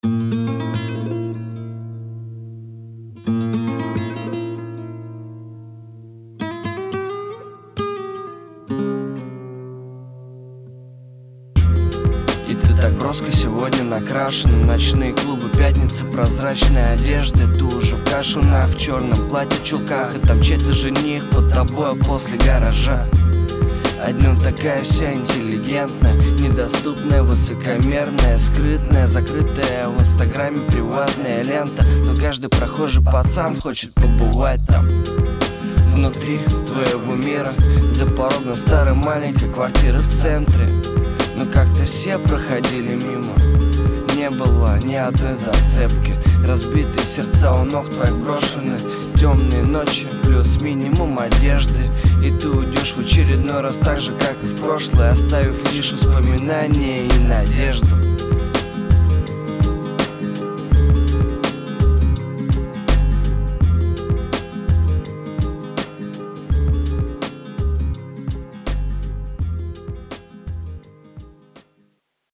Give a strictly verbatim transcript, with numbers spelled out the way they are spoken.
И ты так броско сегодня накрашена. Ночные клубы, пятница, прозрачные одежды. Ты уже в кашунах, в черном платье, чулках. И там чей-то жених под тобой после гаража. А днем такая вся интеллигентная, недоступная, высокомерная, скрытная, закрытая в инстаграме приватная лента. Но каждый прохожий пацан хочет побывать там, внутри твоего мира, за порогом старой маленькой квартиры в центре. Но как-то все проходили мимо, не было ни одной зацепки. Разбитые сердца у ног твоих брошены, темные ночи плюс минимум одежды. И ты уйдешь в очередной раз так же, как и в прошлое, оставив лишь воспоминания и надежду.